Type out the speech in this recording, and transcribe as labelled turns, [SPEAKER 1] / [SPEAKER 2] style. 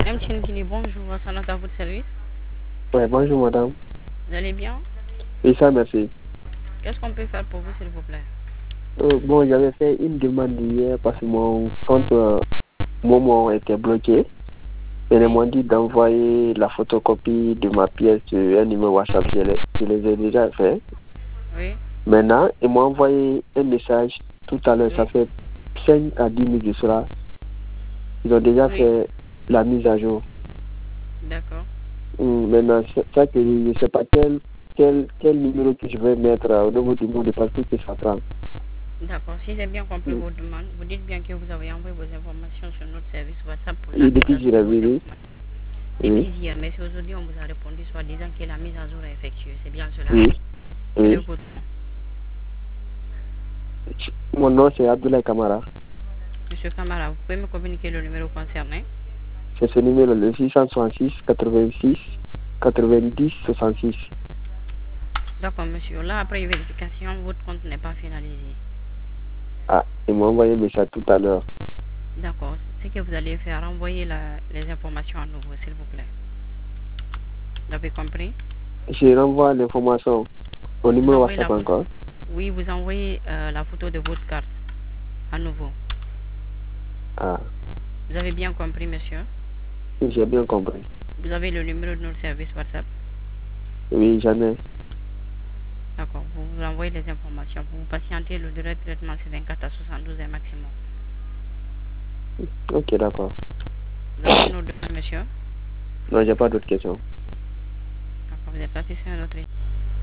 [SPEAKER 1] MTN Guinée, bonjour, ça note à votre service.
[SPEAKER 2] Ouais, bonjour madame.
[SPEAKER 1] Vous allez bien?
[SPEAKER 2] Oui, ça merci.
[SPEAKER 1] Qu'est-ce qu'on peut faire pour vous, s'il vous plaît?
[SPEAKER 2] Bon, j'avais fait une demande hier parce que mon compte Momo était bloqué. Et ils m'ont dit d'envoyer la photocopie de ma pièce sur un numéro WhatsApp. Je les ai déjà fait.
[SPEAKER 1] Oui.
[SPEAKER 2] Maintenant, ils m'ont envoyé un message tout à l'heure.
[SPEAKER 1] Oui.
[SPEAKER 2] Ça fait 5 à 10 minutes de cela. Ils ont déjà fait la mise à jour.
[SPEAKER 1] D'accord.
[SPEAKER 2] Maintenant, ça que je ne sais pas quel numéro que je vais mettre au niveau du mot de passe que ça prend.
[SPEAKER 1] D'accord. Si j'ai bien compris vos demandes, vous dites bien que vous avez envoyé vos informations sur notre service WhatsApp pour la
[SPEAKER 2] Et
[SPEAKER 1] mise à
[SPEAKER 2] depuis
[SPEAKER 1] jour
[SPEAKER 2] que
[SPEAKER 1] de
[SPEAKER 2] j'ai
[SPEAKER 1] vos
[SPEAKER 2] vu,
[SPEAKER 1] informations. Depuis
[SPEAKER 2] oui.
[SPEAKER 1] hier, mais c'est aujourd'hui on vous a répondu soit disant que la mise à jour est effectuée. C'est bien cela?
[SPEAKER 2] Oui.
[SPEAKER 1] Quel est
[SPEAKER 2] Oui.
[SPEAKER 1] votre nom?
[SPEAKER 2] Mon nom c'est Abdoulaye Kamara.
[SPEAKER 1] Monsieur Kamara, vous pouvez me communiquer le numéro concerné?
[SPEAKER 2] C'est ce numéro, le 666 86 90 66.
[SPEAKER 1] D'accord, monsieur. Là, après vérification, votre compte n'est pas finalisé.
[SPEAKER 2] Ah, ils m'ont envoyé un message tout à l'heure.
[SPEAKER 1] D'accord. Ce que vous allez faire, renvoyer les informations à nouveau, s'il vous plaît. Vous avez compris?
[SPEAKER 2] Je renvoie l'information au
[SPEAKER 1] Vous
[SPEAKER 2] numéro
[SPEAKER 1] envoyez la
[SPEAKER 2] WhatsApp
[SPEAKER 1] photo.
[SPEAKER 2] encore.
[SPEAKER 1] Oui, vous envoyez la photo de votre carte à nouveau.
[SPEAKER 2] Ah,
[SPEAKER 1] Vous avez bien compris, monsieur?
[SPEAKER 2] j'ai bien compris.
[SPEAKER 1] Vous avez le numéro de notre service WhatsApp?
[SPEAKER 2] Oui, j'en ai.
[SPEAKER 1] D'accord. Vous envoyez les informations. Vous patientez, le délai de traitement c'est 24 à 72 heures maximum.
[SPEAKER 2] Ok, d'accord.
[SPEAKER 1] Vous avez une autre demande, monsieur?
[SPEAKER 2] Non, j'ai pas d'autres questions.
[SPEAKER 1] D'accord, vous êtes satisfait de notre